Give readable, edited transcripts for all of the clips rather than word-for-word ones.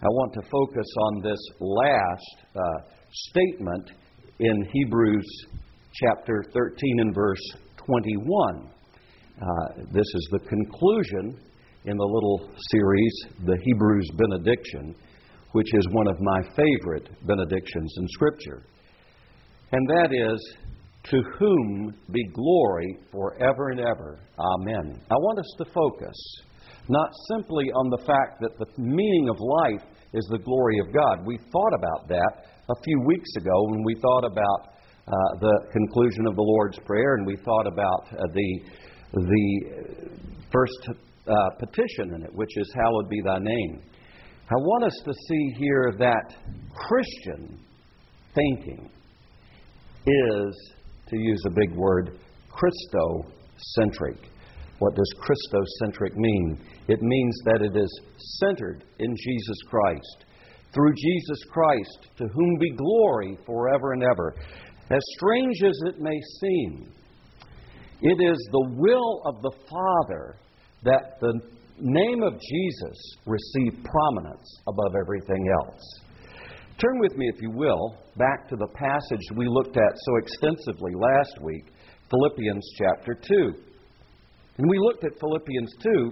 I want to focus on this last statement in Hebrews chapter 13 and verse 21. This is the conclusion in the little series, the Hebrews benediction, which is one of my favorite benedictions in Scripture. And that is, to whom be glory forever and ever. Amen. I want us to focus not simply on the fact that the meaning of life is the glory of God. We thought about that a few weeks ago when we thought about the conclusion of the Lord's Prayer, and we thought about the first petition in it, which is, hallowed be thy name. I want us to see here that Christian thinking is, to use a big word, Christocentric. What does Christocentric mean? It means that it is centered in Jesus Christ. Through Jesus Christ, to whom be glory forever and ever. As strange as it may seem, it is the will of the Father that the name of Jesus receive prominence above everything else. Turn with me, if you will, back to the passage we looked at so extensively last week, Philippians chapter 2. And we looked at Philippians 2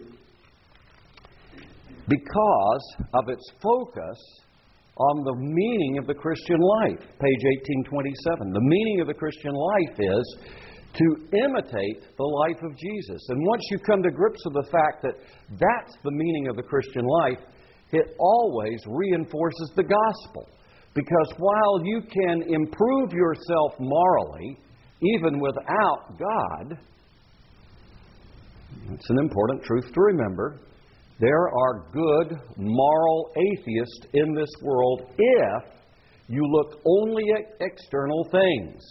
because of its focus on the meaning of the Christian life. Page 1827. The meaning of the Christian life is to imitate the life of Jesus. And once you come to grips with the fact that that's the meaning of the Christian life, it always reinforces the gospel. Because while you can improve yourself morally, even without God, it's an important truth to remember, there are good moral atheists in this world if you look only at external things.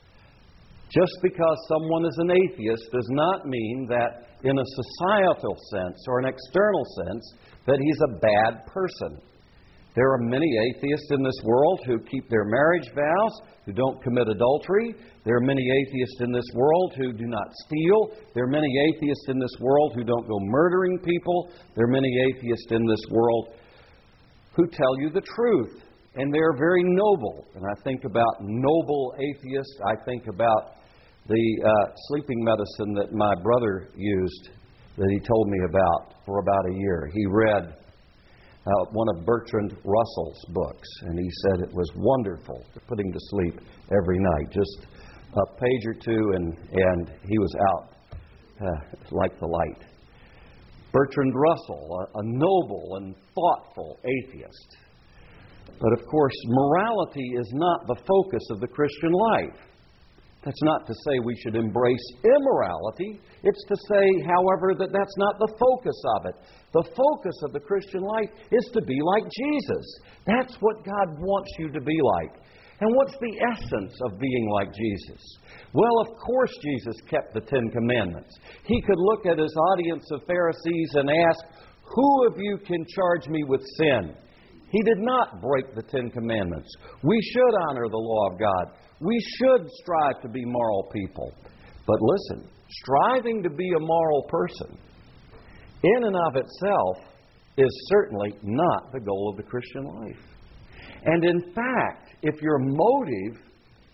Just because someone is an atheist does not mean that in a societal sense or an external sense that he's a bad person. There are many atheists in this world who keep their marriage vows, who don't commit adultery. There are many atheists in this world who do not steal. There are many atheists in this world who don't go murdering people. There are many atheists in this world who tell you the truth. And they're very noble. And I think about noble atheists. I think about the sleeping medicine that my brother used that he told me about for about a year. He read one of Bertrand Russell's books, and he said it was wonderful to put him to sleep every night. Just a page or two, and he was out like the light. Bertrand Russell, a noble and thoughtful atheist. But of course, morality is not the focus of the Christian life. That's not to say we should embrace immorality. It's to say, however, that that's not the focus of it. The focus of the Christian life is to be like Jesus. That's what God wants you to be like. And what's the essence of being like Jesus? Well, of course Jesus kept the Ten Commandments. He could look at his audience of Pharisees and ask, who of you can charge me with sin? He did not break the Ten Commandments. We should honor the law of God. We should strive to be moral people. But listen, striving to be a moral person in and of itself is certainly not the goal of the Christian life. And in fact, if your motive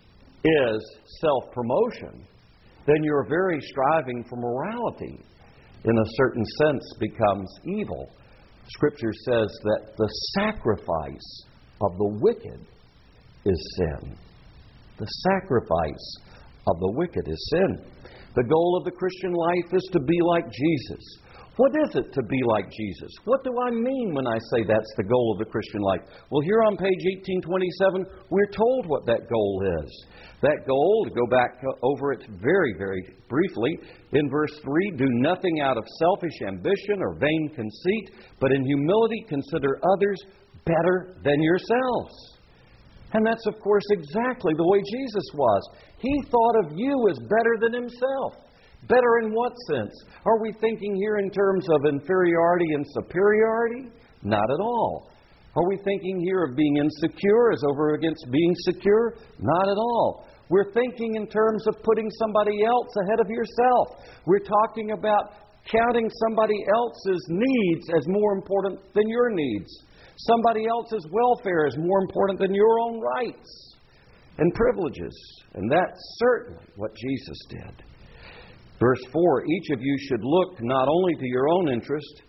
is self-promotion, then your very striving for morality, in a certain sense, becomes evil. Scripture says that the sacrifice of the wicked is sin. The sacrifice of the wicked is sin. The goal of the Christian life is to be like Jesus. What is it to be like Jesus? What do I mean when I say that's the goal of the Christian life? Well, here on page 1827, we're told what that goal is. That goal, to go back over it very, very briefly, in verse 3, do nothing out of selfish ambition or vain conceit, but in humility consider others better than yourselves. And that's, of course, exactly the way Jesus was. He thought of you as better than himself. Better in what sense? Are we thinking here in terms of inferiority and superiority? Not at all. Are we thinking here of being insecure as over against being secure? Not at all. We're thinking in terms of putting somebody else ahead of yourself. We're talking about counting somebody else's needs as more important than your needs. Somebody else's welfare is more important than your own rights and privileges. And that's certainly what Jesus did. Verse 4, each of you should look not only to your own interest,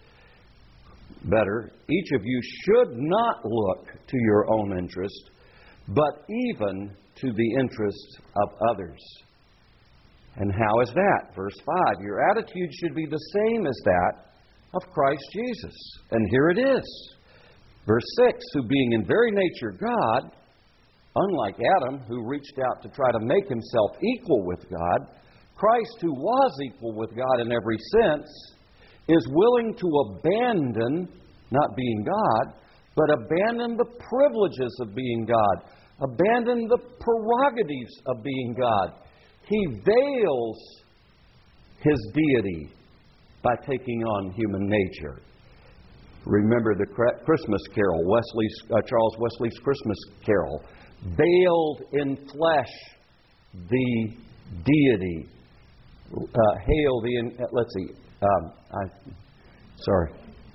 each of you should not look to your own interest, but even to the interests of others. And how is that? Verse 5, your attitude should be the same as that of Christ Jesus. And here it is. Verse 6, who being in very nature God, unlike Adam, who reached out to try to make himself equal with God, Christ, who was equal with God in every sense, is willing to abandon not being God, but abandon the privileges of being God, abandon the prerogatives of being God. He veils His deity by taking on human nature. Remember the Christmas carol, Charles Wesley's Christmas carol. Veiled in flesh the deity. Hail the... let's see. Sorry.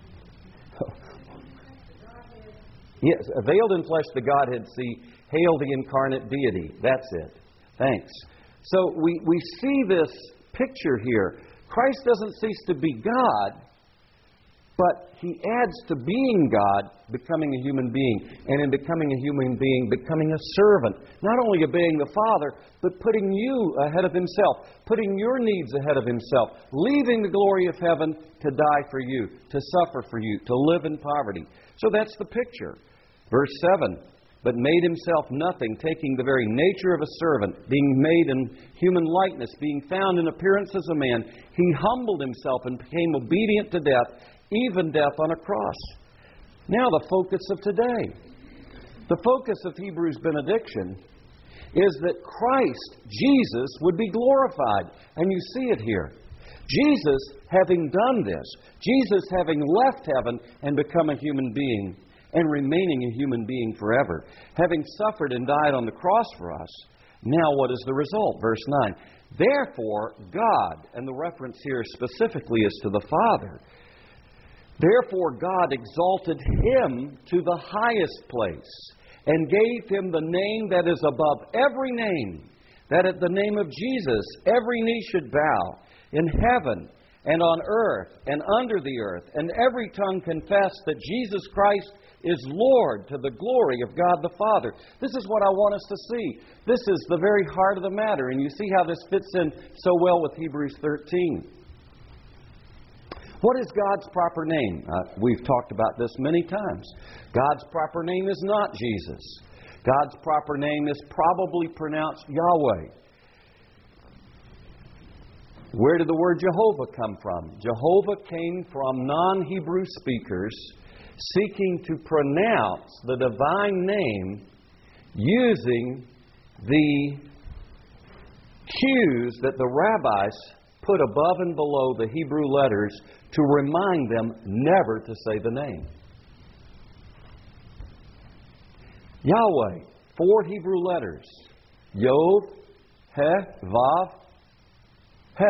Yes, veiled in flesh the Godhead see. Hail the incarnate deity. That's it. Thanks. So we see this picture here. Christ doesn't cease to be God, but He adds to being God, becoming a human being. And in becoming a human being, becoming a servant. Not only obeying the Father, but putting you ahead of Himself. Putting your needs ahead of Himself. Leaving the glory of heaven to die for you. To suffer for you. To live in poverty. So that's the picture. Verse 7. But made Himself nothing, taking the very nature of a servant, being made in human likeness, being found in appearance as a man, He humbled Himself and became obedient to death, even death on a cross. Now the focus of today. The focus of Hebrews benediction is that Christ, Jesus, would be glorified. And you see it here. Jesus having done this, Jesus having left heaven and become a human being, and remaining a human being forever, having suffered and died on the cross for us, now what is the result? Verse 9. Therefore, God, and the reference here specifically is to the Father, therefore God exalted Him to the highest place, and gave Him the name that is above every name, that at the name of Jesus every knee should bow, in heaven and on earth and under the earth, and every tongue confess that Jesus Christ is Lord, to the glory of God the Father. This is what I want us to see. This is the very heart of the matter, and you see how this fits in so well with Hebrews 13. What is God's proper name? We've talked about this many times. God's proper name is not Jesus. God's proper name is probably pronounced Yahweh. Where did the word Jehovah come from? Jehovah came from non-Hebrew speakers seeking to pronounce the divine name using the cues that the rabbis put above and below the Hebrew letters to remind them never to say the name. Yahweh, 4 Hebrew letters. Yod, He, Vav, He.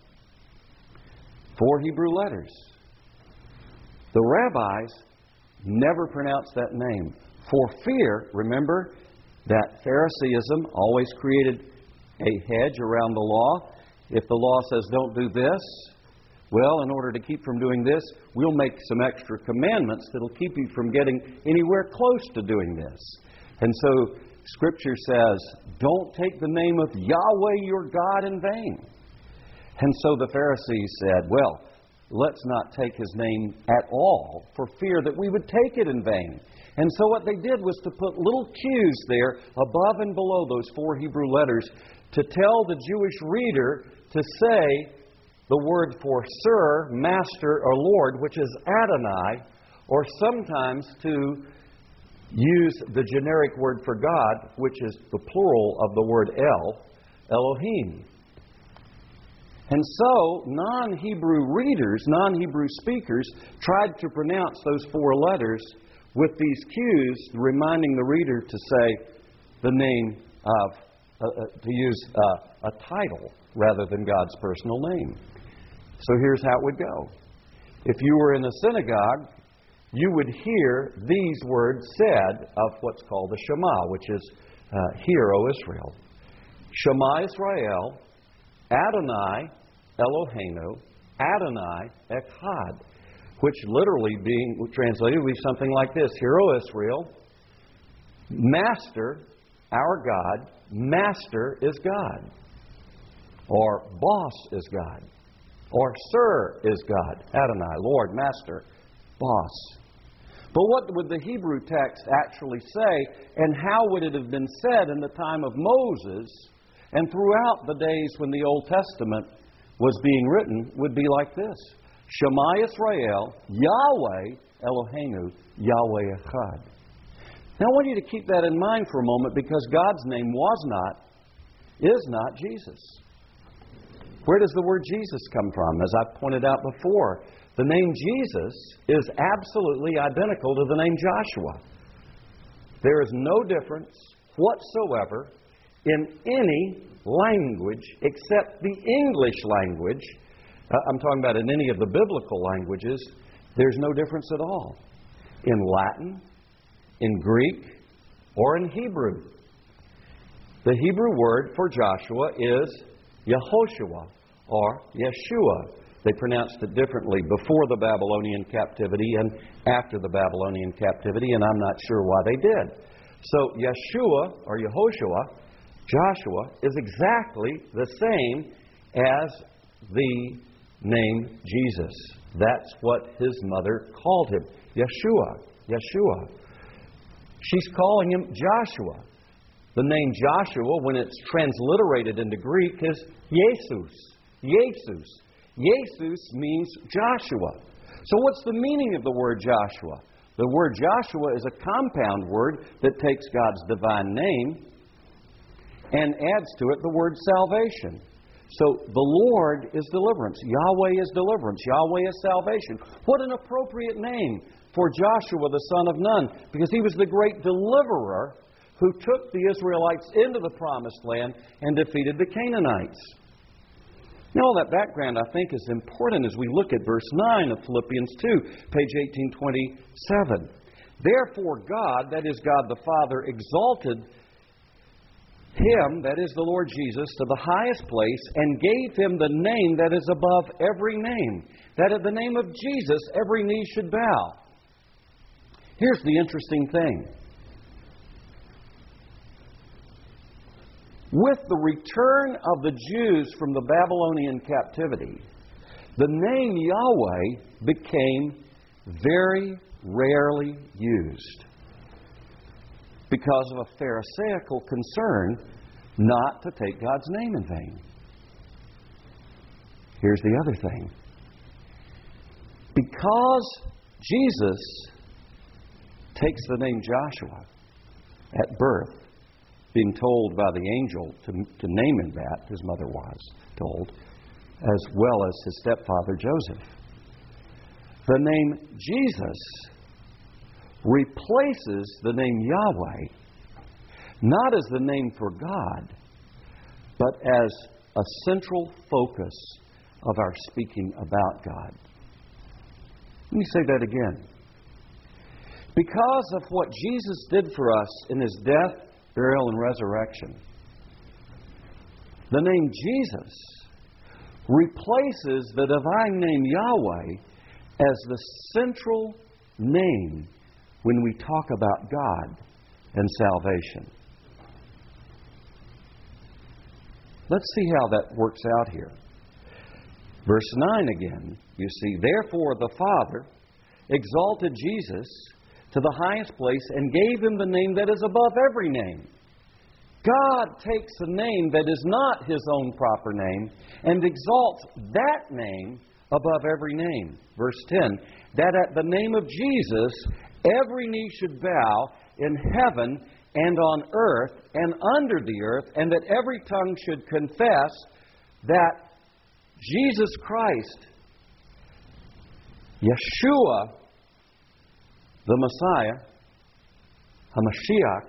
4 Hebrew letters. The rabbis never pronounced that name. For fear, remember, that Phariseeism always created a hedge around the law. If the law says don't do this, well, in order to keep from doing this, we'll make some extra commandments that'll keep you from getting anywhere close to doing this. And so Scripture says, don't take the name of Yahweh your God in vain. And so the Pharisees said, well, let's not take His name at all for fear that we would take it in vain. And so what they did was to put little cues there above and below those 4 Hebrew letters to tell the Jewish reader to say the word for Sir, Master, or Lord, which is Adonai, or sometimes to use the generic word for God, which is the plural of the word El, Elohim. And so, non-Hebrew readers, non-Hebrew speakers, tried to pronounce those 4 letters with these cues, reminding the reader to say the name of, to use a title rather than God's personal name. So here's how it would go. If you were in a synagogue you would hear these words said of what's called the Shema, which is, Hear, O Israel. Shema Israel, Adonai Eloheinu, Adonai Echad, which literally being translated would be something like this. Hear, O Israel, Master, our God, Master is God. Or boss is God. Or Sir is God. Adonai, Lord, Master, boss. But what would the Hebrew text actually say, and how would it have been said in the time of Moses and throughout the days when the Old Testament was being written, would be like this. Shema Israel, Yahweh Eloheinu, Yahweh Echad. Now I want you to keep that in mind for a moment, because God's name is not Jesus. Where does the word Jesus come from? As I pointed out before, the name Jesus is absolutely identical to the name Joshua. There is no difference whatsoever in any language except the English language. I'm talking about in any of the biblical languages. There's no difference at all. In Latin, in Greek, or in Hebrew. The Hebrew word for Joshua is Yehoshua or Yeshua. They pronounced it differently before the Babylonian captivity and after the Babylonian captivity, and I'm not sure why they did. So Yeshua or Yehoshua, Joshua, is exactly the same as the name Jesus. That's what his mother called him. Yeshua. She's calling him Joshua. The name Joshua, when it's transliterated into Greek, is Jesus. Jesus means Joshua. So what's the meaning of the word Joshua? The word Joshua is a compound word that takes God's divine name and adds to it the word salvation. So the Lord is deliverance. Yahweh is deliverance. Yahweh is salvation. What an appropriate name for Joshua the son of Nun, because he was the great deliverer who took the Israelites into the promised land and defeated the Canaanites. Now, all that background, I think, is important as we look at verse 9 of Philippians 2, page 1827. Therefore God, that is God the Father, exalted Him, that is the Lord Jesus, to the highest place and gave Him the name that is above every name, that at the name of Jesus every knee should bow. Here's the interesting thing. With the return of the Jews from the Babylonian captivity, the name Yahweh became very rarely used because of a Pharisaical concern not to take God's name in vain. Here's the other thing. Because Jesus takes the name Joshua at birth, being told by the angel to name him that, his mother was told, as well as his stepfather Joseph. The name Jesus replaces the name Yahweh, not as the name for God, but as a central focus of our speaking about God. Let me say that again. Because of what Jesus did for us in His death, burial, and resurrection, the name Jesus replaces the divine name Yahweh as the central name when we talk about God and salvation. Let's see how that works out here. Verse 9 again, you see, therefore the Father exalted Jesus to the highest place and gave Him the name that is above every name. God takes a name that is not His own proper name and exalts that name above every name. Verse 10, that at the name of Jesus every knee should bow in heaven and on earth and under the earth, and that every tongue should confess that Jesus Christ, Yeshua, the Messiah, HaMashiach,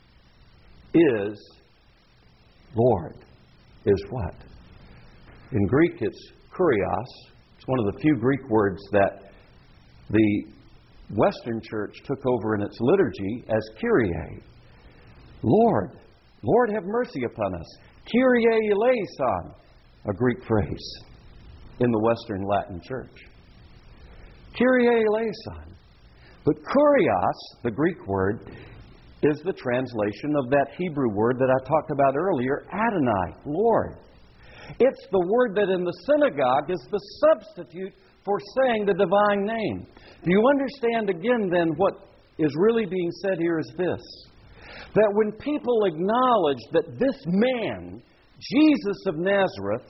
is Lord. Is what? In Greek it's kurios. It's one of the few Greek words that the Western Church took over in its liturgy as Kyrie. Lord, Lord have mercy upon us. Kyrie eleison, a Greek phrase in the Western Latin Church. Kyrie eleison. But kurios, the Greek word, is the translation of that Hebrew word that I talked about earlier, Adonai, Lord. It's the word that in the synagogue is the substitute for saying the divine name. Do you understand again then what is really being said here is this? That when people acknowledge that this man, Jesus of Nazareth,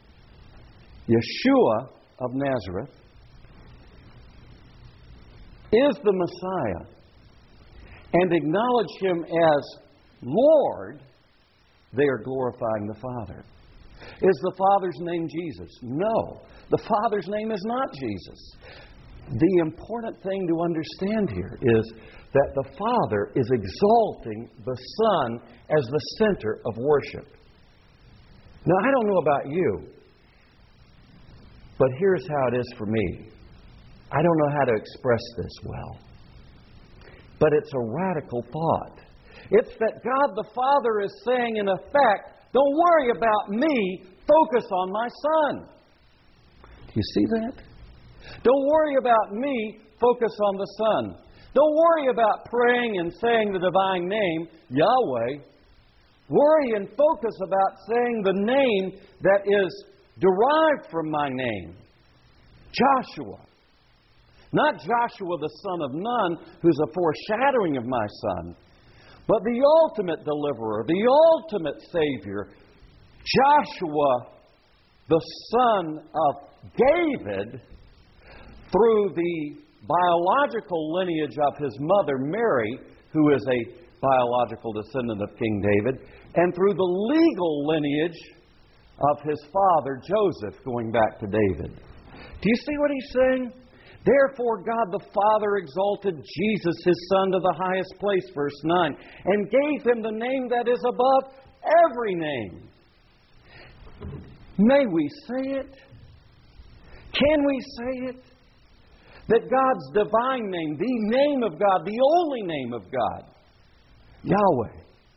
Yeshua of Nazareth, is the Messiah, and acknowledge Him as Lord, they are glorifying the Father. Is the Father's name Jesus? No. The Father's name is not Jesus. The important thing to understand here is that the Father is exalting the Son as the center of worship. Now, I don't know about you, but here's how it is for me. I don't know how to express this well, but it's a radical thought. It's that God the Father is saying, in effect, don't worry about me, focus on my Son. Do you see that? Don't worry about me, focus on the Son. Don't worry about praying and saying the divine name, Yahweh. Worry and focus about saying the name that is derived from my name, Joshua. Not Joshua the son of Nun, who's a foreshadowing of my Son, but the ultimate deliverer, the ultimate Savior, Joshua, the son of David, through the biological lineage of his mother Mary, who is a biological descendant of King David, and through the legal lineage of his father Joseph, going back to David. Do you see what he's saying? Therefore God the Father exalted Jesus, His Son, to the highest place, verse 9, and gave Him the name that is above every name. May we say it? Can we say it? That God's divine name, the name of God, the only name of God, Yahweh,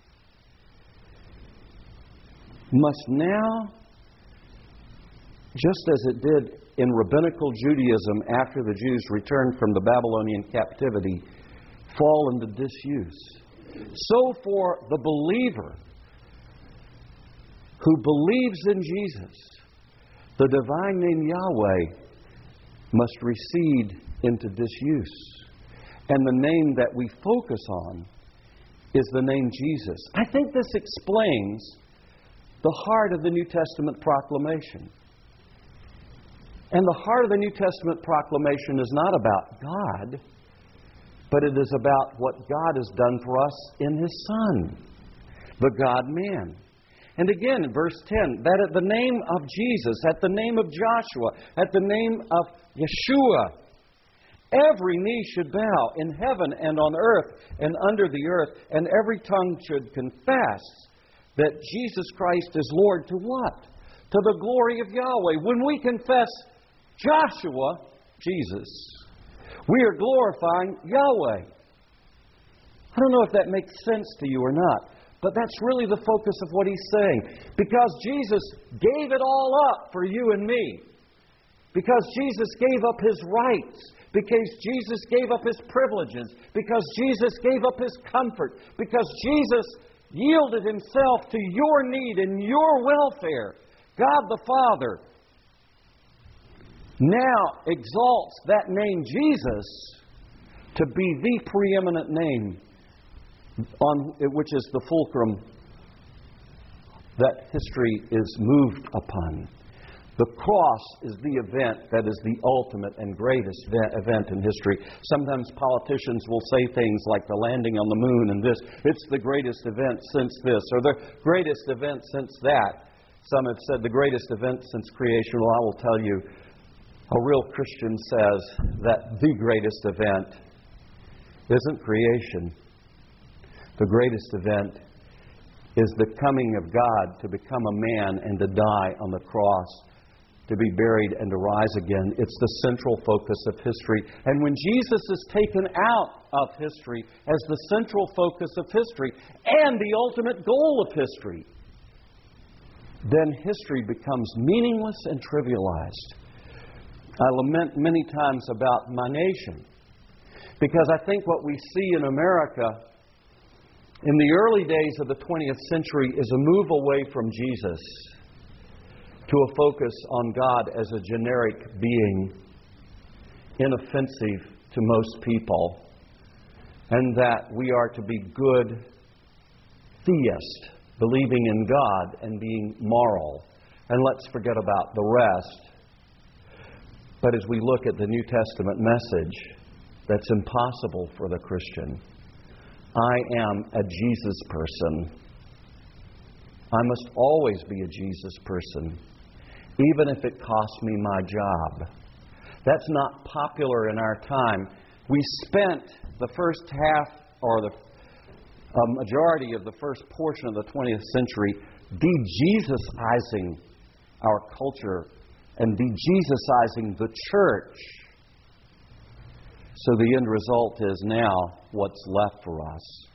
must now, just as it did in rabbinical Judaism after the Jews returned from the Babylonian captivity, fall into disuse. So for the believer who believes in Jesus, the divine name Yahweh must recede into disuse. And the name that we focus on is the name Jesus. I think this explains the heart of the New Testament proclamation. And the heart of the New Testament proclamation is not about God, but it is about what God has done for us in His Son, the God-man. And again, in verse 10, that at the name of Jesus, at the name of Joshua, at the name of Yeshua, every knee should bow in heaven and on earth and under the earth, and every tongue should confess that Jesus Christ is Lord to what? To the glory of Yahweh. When we confess Joshua, Jesus, we are glorifying Yahweh. I don't know if that makes sense to you or not, but that's really the focus of what he's saying. Because Jesus gave it all up for you and me. Because Jesus gave up His rights. Because Jesus gave up His privileges. Because Jesus gave up His comfort. Because Jesus yielded Himself to your need and your welfare. God the Father now exalts that name Jesus to be the preeminent name on which is the fulcrum that history is moved upon. The cross is the event that is the ultimate and greatest event in history. Sometimes politicians will say things like the landing on the moon and this. It's the greatest event since this, or the greatest event since that. Some have said the greatest event since creation. Well, I will tell you, a real Christian says that the greatest event isn't creation. The greatest event is the coming of God to become a man and to die on the cross to be buried and to rise again. It's the central focus of history. And when Jesus is taken out of history as the central focus of history and the ultimate goal of history, then history becomes meaningless and trivialized. I lament many times about my nation, because I think what we see in America in the early days of the 20th century is a move away from Jesus to a focus on God as a generic being, inoffensive to most people, and that we are to be good theists, believing in God and being moral. And let's forget about the rest. But as we look at the New Testament message, that's impossible for the Christian. I am a Jesus person. I must always be a Jesus person, even if it costs me my job. That's not popular in our time. We spent the first half or the majority of the first portion of the 20th century de-Jesus-izing our culture and de-Jesus-izing the church. So the end result is now what's left for us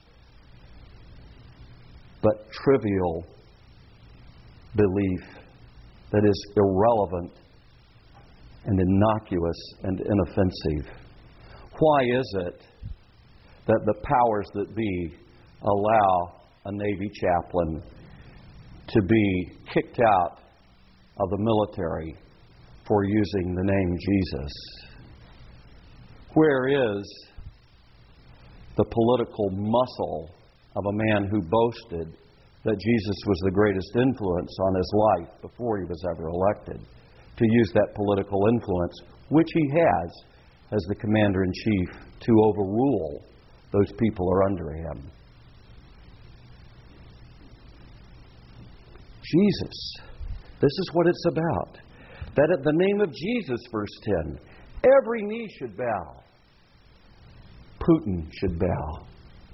but trivial belief that is irrelevant and innocuous and inoffensive. Why is it that the powers that be allow a Navy chaplain to be kicked out of the military for using the name Jesus? Where is the political muscle of a man who boasted that Jesus was the greatest influence on his life before he was ever elected, to use that political influence, which he has as the commander-in-chief, to overrule those people who are under him? Jesus. This is what it's about. That at the name of Jesus, verse 10, every knee should bow. Putin should bow.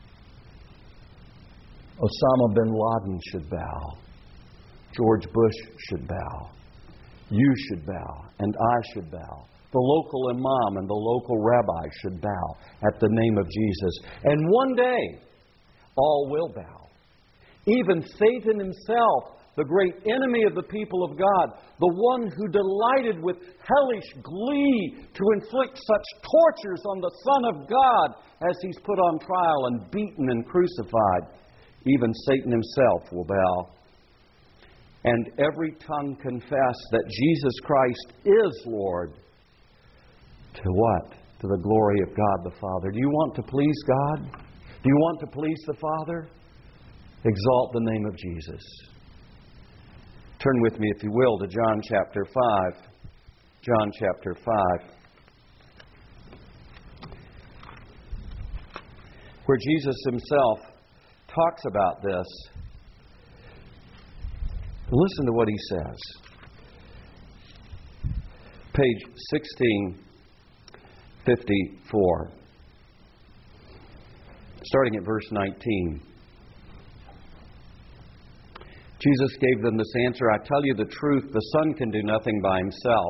Osama bin Laden should bow. George Bush should bow. You should bow. And I should bow. The local imam and the local rabbi should bow at the name of Jesus. And one day, all will bow. Even Satan himself, the great enemy of the people of God, the one who delighted with hellish glee to inflict such tortures on the Son of God as he's put on trial and beaten and crucified, even Satan himself will bow. And every tongue confess that Jesus Christ is Lord. To what? To the glory of God the Father. Do you want to please God? Do you want to please the Father? Exalt the name of Jesus. Turn with me, if you will, to John chapter 5. John chapter 5. Where Jesus himself talks about this. Listen to what he says. Page 1654. Starting at verse 19. Jesus gave them this answer, I tell you the truth, the Son can do nothing by himself.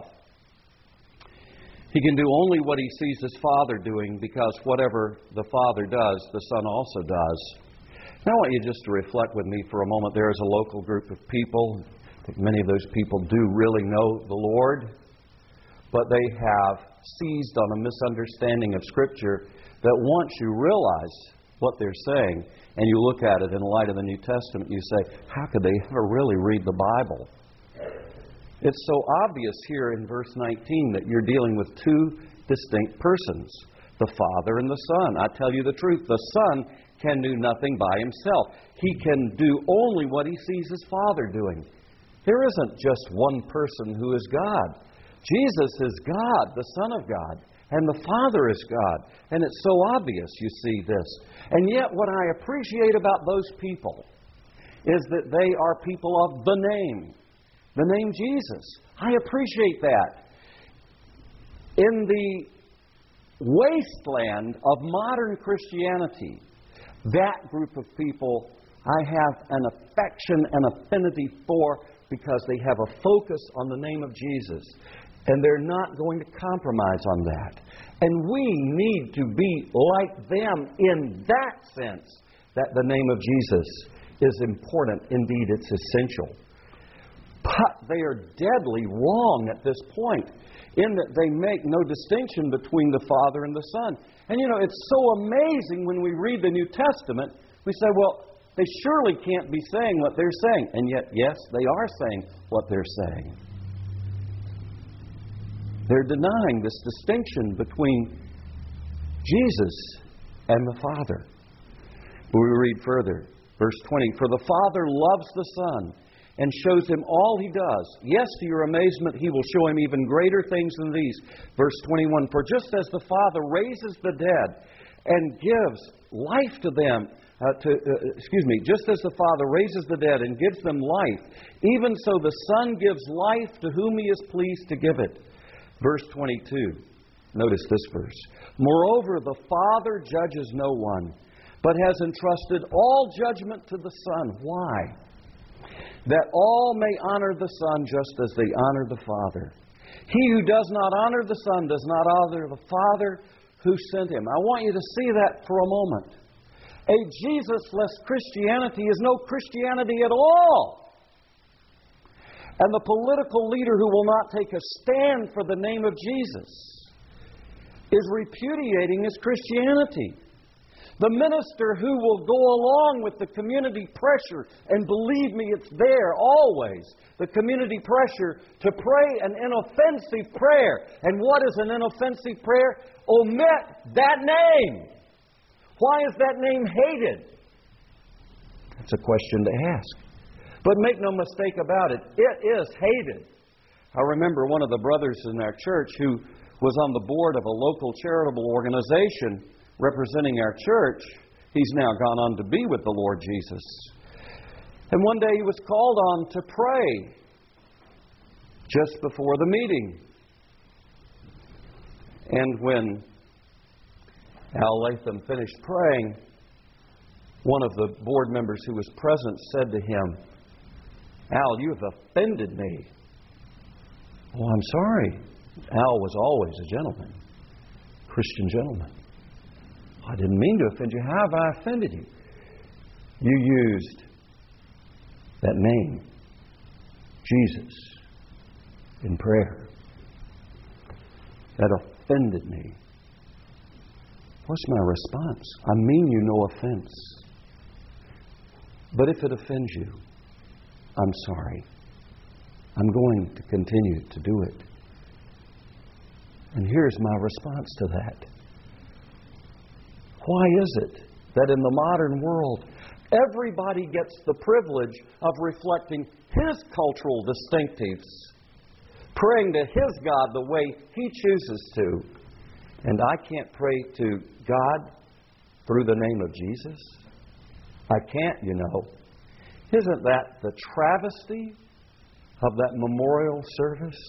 He can do only what he sees his Father doing, because whatever the Father does, the Son also does. Now I want you just to reflect with me for a moment. There is a local group of people. I think many of those people do really know the Lord, but they have seized on a misunderstanding of Scripture that once you realize what they're saying, and you look at it in light of the New Testament, you say, how could they ever really read the Bible? It's so obvious here in verse 19 that you're dealing with two distinct persons, the Father and the Son. I tell you the truth, the Son can do nothing by himself. He can do only what he sees his Father doing. There isn't just one person who is God. Jesus is God, the Son of God. And the Father is God. And it's so obvious, you see this. And yet what I appreciate about those people is that they are people of the name Jesus. I appreciate that. In the wasteland of modern Christianity, that group of people I have an affection and affinity for because they have a focus on the name of Jesus. And they're not going to compromise on that. And we need to be like them in that sense, that the name of Jesus is important. Indeed, it's essential. But they are deadly wrong at this point, in that they make no distinction between the Father and the Son. And you know, it's so amazing when we read the New Testament, we say, well, they surely can't be saying what they're saying. And yet, yes, they are saying what they're saying. They're denying this distinction between Jesus and the Father. But we read further, verse 20, "For the Father loves the Son and shows Him all He does. Yes, to your amazement, He will show Him even greater things than these." Verse 21, "For just as the Father raises the dead and gives life to them," just as the Father raises the dead and gives them life, even so the Son gives life to whom He is pleased to give it. Verse 22, notice this verse. "Moreover, the Father judges no one, but has entrusted all judgment to the Son." Why? "That all may honor the Son just as they honor the Father. He who does not honor the Son does not honor the Father who sent Him." I want you to see that for a moment. A Jesus-less Christianity is no Christianity at all. And the political leader who will not take a stand for the name of Jesus is repudiating his Christianity. The minister who will go along with the community pressure, and believe me, it's there always, the community pressure to pray an inoffensive prayer. And what is an inoffensive prayer? Omit that name. Why is that name hated? That's a question to ask. But make no mistake about it, it is hated. I remember one of the brothers in our church who was on the board of a local charitable organization representing our church. He's now gone on to be with the Lord Jesus. And one day he was called on to pray just before the meeting. And when Al Latham finished praying, one of the board members who was present said to him, "Al, you have offended me." "Oh, I'm sorry." Al was always a gentleman, Christian gentleman. "I didn't mean to offend you. How have I offended you?" "You used that name, Jesus, in prayer. That offended me." What's my response? I mean you no offense. But if it offends you, I'm sorry. I'm going to continue to do it. And here's my response to that. Why is it that in the modern world, everybody gets the privilege of reflecting his cultural distinctives, praying to his God the way he chooses to, and I can't pray to God through the name of Jesus? I can't, you know. Isn't that the travesty of that memorial service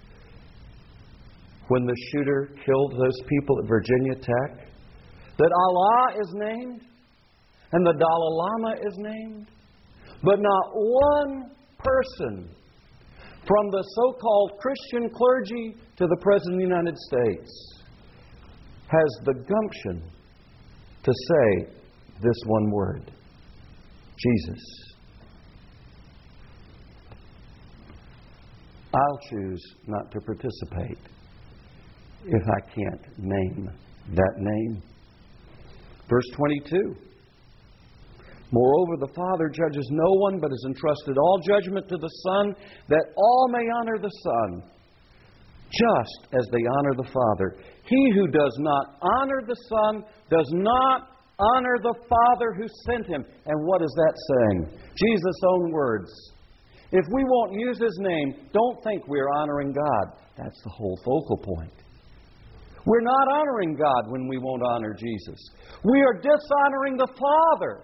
when the shooter killed those people at Virginia Tech? That Allah is named and the Dalai Lama is named, but not one person from the so-called Christian clergy to the President of the United States has the gumption to say this one word, Jesus. I'll choose not to participate if I can't name that name. Verse 22. "Moreover, the Father judges no one, but has entrusted all judgment to the Son, that all may honor the Son, just as they honor the Father. He who does not honor the Son does not honor the Father who sent Him." And what is that saying? Jesus' own words. If we won't use His name, don't think we're honoring God. That's the whole focal point. We're not honoring God when we won't honor Jesus. We are dishonoring the Father.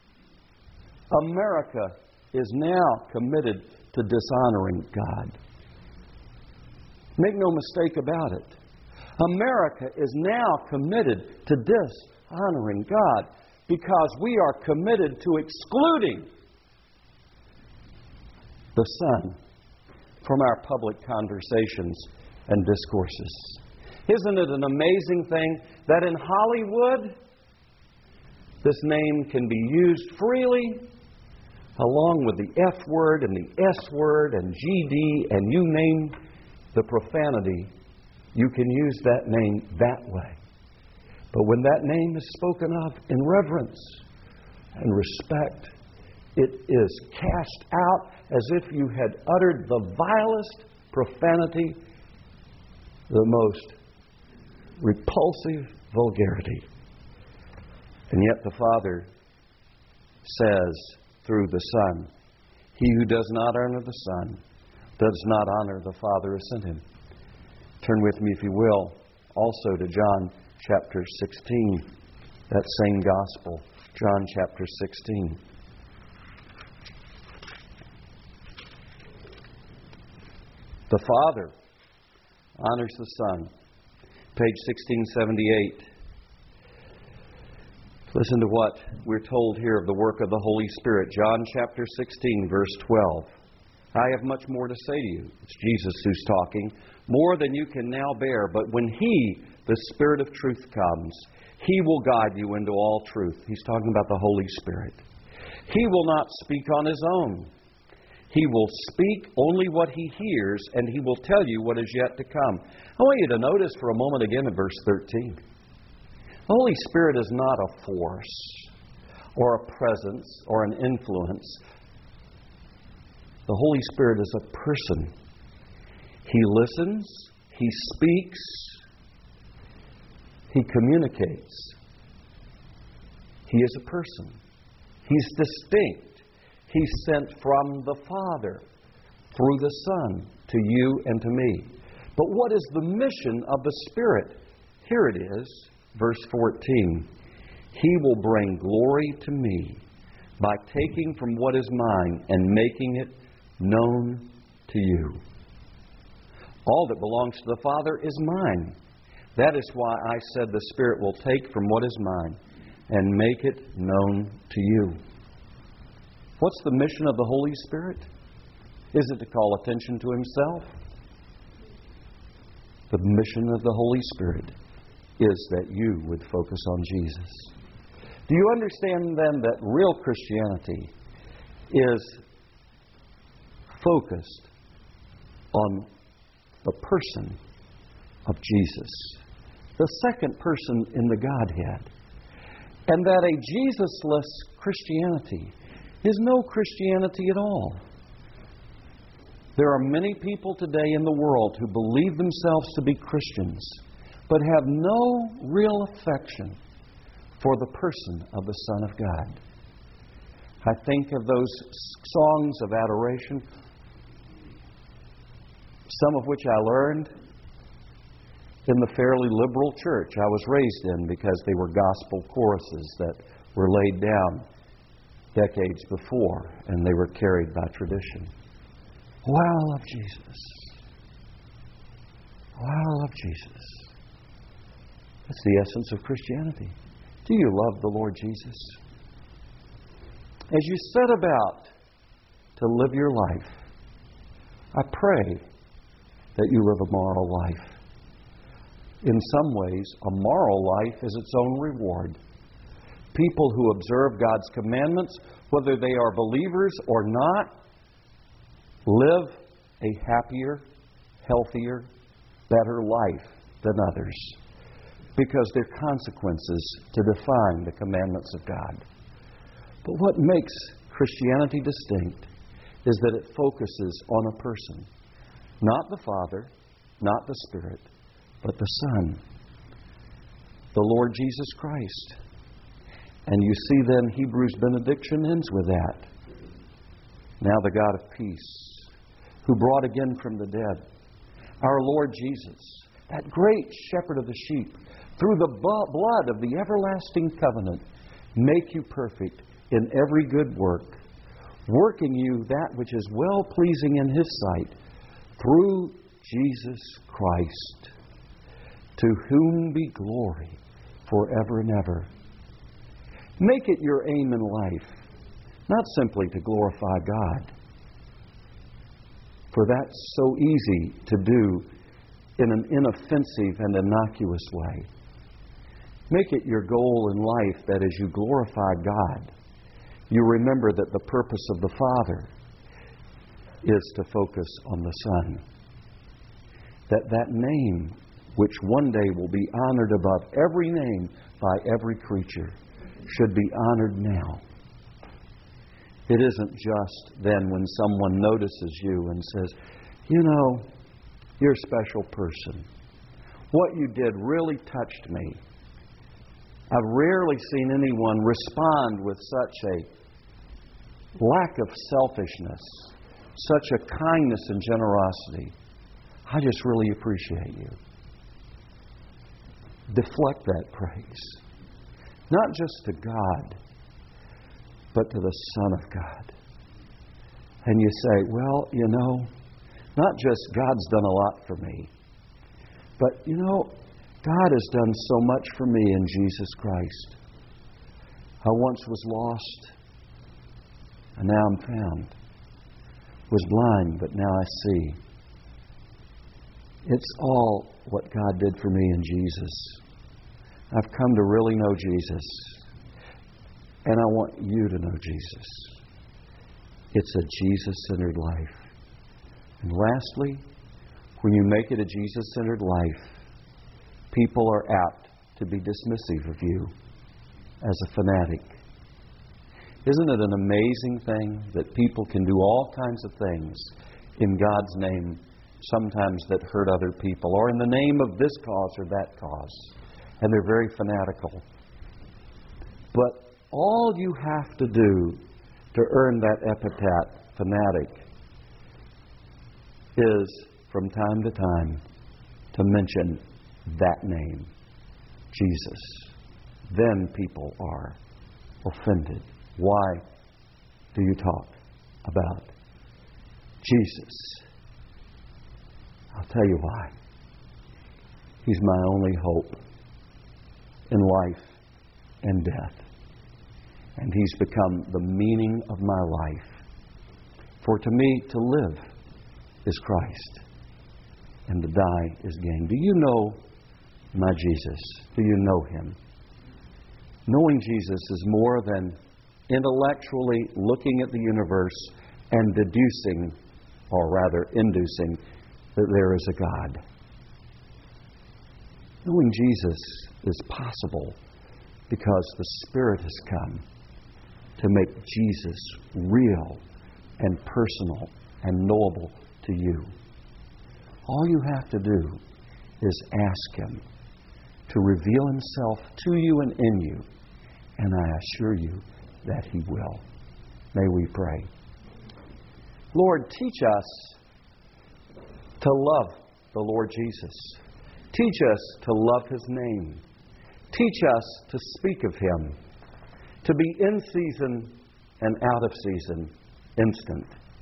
America is now committed to dishonoring God. Make no mistake about it. America is now committed to dishonoring God because we are committed to excluding the Son from our public conversations and discourses. Isn't it an amazing thing that in Hollywood, this name can be used freely, along with the F word and the S word and GD, and you name the profanity, you can use that name that way. But when that name is spoken of in reverence and respect, it is cast out as if you had uttered the vilest profanity, the most repulsive vulgarity. And yet the Father says through the Son, he who does not honor the Son does not honor the Father who sent him. Turn with me, if you will, also to John chapter 16, that same gospel, John chapter 16. The Father honors the Son. Page 1678. Listen to what we're told here of the work of the Holy Spirit. John chapter 16, verse 12. I have much more to say to you. It's Jesus who's talking. More than you can now bear. But when He, the Spirit of truth, comes, He will guide you into all truth. He's talking about the Holy Spirit. He will not speak on His own. He will speak only what He hears, and He will tell you what is yet to come. I want you to notice for a moment again in verse 13. The Holy Spirit is not a force or a presence or an influence. The Holy Spirit is a person. He listens, He speaks, He communicates. He is a person. He's distinct. He's sent from the Father through the Son to you and to me. But what is the mission of the Spirit? Here it is, verse 14. He will bring glory to me by taking from what is mine and making it known to you. All that belongs to the Father is mine. That is why I said the Spirit will take from what is mine and make it known to you. What's the mission of the Holy Spirit? Is it to call attention to Himself? The mission of the Holy Spirit is that you would focus on Jesus. Do you understand then that real Christianity is focused on the person of Jesus, the second person in the Godhead, and that a Jesus-less Christianity is no Christianity at all. There are many people today in the world who believe themselves to be Christians, but have no real affection for the person of the Son of God. I think of those songs of adoration, some of which I learned in the fairly liberal church I was raised in, because they were gospel choruses that were laid down decades before, and they were carried by tradition. Oh, I love Jesus. Oh, I love Jesus. That's the essence of Christianity. Do you love the Lord Jesus? As you set about to live your life, I pray that you live a moral life. In some ways, a moral life is its own reward. People who observe God's commandments, whether they are believers or not, live a happier, healthier, better life than others, because there are consequences to defying the commandments of God. But what makes Christianity distinct is that it focuses on a person. Not the Father, not the Spirit, but the Son, the Lord Jesus Christ. And you see then Hebrews benediction ends with that. Now the God of peace, who brought again from the dead our Lord Jesus, that great shepherd of the sheep, through the blood of the everlasting covenant, make you perfect in every good work, working you that which is well-pleasing in His sight, through Jesus Christ, to whom be glory forever and ever. Make it your aim in life, not simply to glorify God, For that's so easy to do in an inoffensive and innocuous way. Make it your goal in life that as you glorify God, you remember that the purpose of the Father is to focus on the Son. That name, which one day will be honored above every name by every creature, should be honored now. It isn't just then when someone notices you and says, you know, you're a special person. What you did really touched me. I've rarely seen anyone respond with such a lack of selfishness, such a kindness and generosity. I just really appreciate you. Deflect that praise. Not just to God, but to the Son of God. And you say, well, you know, not just God's done a lot for me, but, you know, God has done so much for me in Jesus Christ. I once was lost, and now I'm found. Was blind, but now I see. It's all what God did for me in Jesus. I've come to really know Jesus. And I want you to know Jesus. It's a Jesus-centered life. And lastly, when you make it a Jesus-centered life, people are apt to be dismissive of you as a fanatic. Isn't it an amazing thing that people can do all kinds of things in God's name, sometimes that hurt other people, or in the name of this cause or that cause, and they're very fanatical. But all you have to do to earn that epithet, fanatic, is from time to time to mention that name, Jesus. Then people are offended. Why do you talk about Jesus? I'll tell you why. He's my only hope in life and death. And He's become the meaning of my life. For to me, to live is Christ, and to die is gain. Do you know my Jesus? Do you know Him? Knowing Jesus is more than intellectually looking at the universe and deducing, or rather inducing, that there is a God. Knowing Jesus is possible because the Spirit has come to make Jesus real and personal and knowable to you. All you have to do is ask Him to reveal Himself to you and in you, and I assure you that He will. May we pray. Lord, teach us to love the Lord Jesus. Teach us to love His name. Teach us to speak of Him, to be in season and out of season, instant.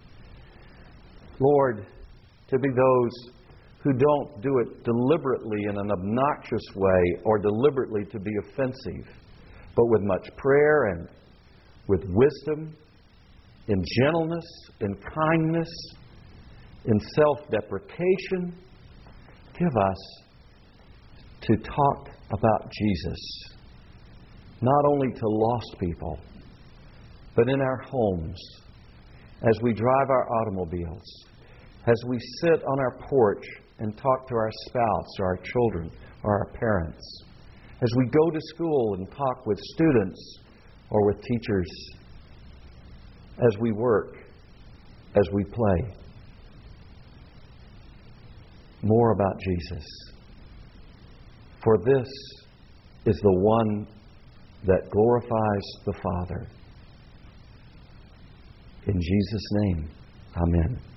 Lord, to be those who don't do it deliberately in an obnoxious way or deliberately to be offensive, but with much prayer and with wisdom, in gentleness, in kindness, in self-deprecation. Give us to talk about Jesus, not only to lost people, but in our homes, as we drive our automobiles, as we sit on our porch and talk to our spouse or our children or our parents, as we go to school and talk with students or with teachers, as we work, as we play. More about Jesus. For this is the one that glorifies the Father. In Jesus' name, amen.